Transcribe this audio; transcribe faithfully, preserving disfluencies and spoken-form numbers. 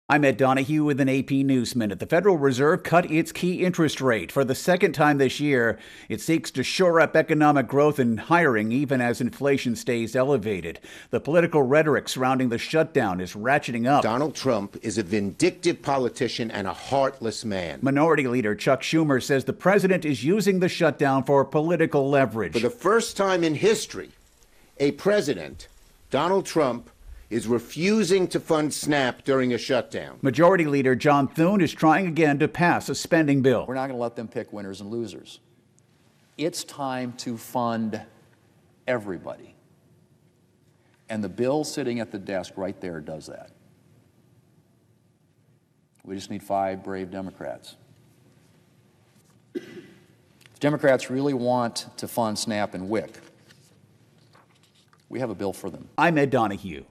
I'm Ed Donahue with an A P News Minute. The Federal Reserve cut its key interest rate for the second time this year. It seeks to shore up economic growth and hiring even as inflation stays elevated. The political rhetoric surrounding the shutdown is ratcheting up. Donald Trump is a vindictive politician and a heartless man. Minority Leader Chuck Schumer says the president is using the shutdown for political leverage. For the first time in history, a president, Donald Trump, is refusing to fund SNAP during a shutdown. Majority Leader John Thune is trying again to pass a spending bill. We're not going to let them pick winners and losers. It's time to fund everybody. And the bill sitting at the desk right there does that. We just need five brave Democrats. If Democrats really want to fund SNAP and W I C, we have a bill for them. I'm Ed Donahue.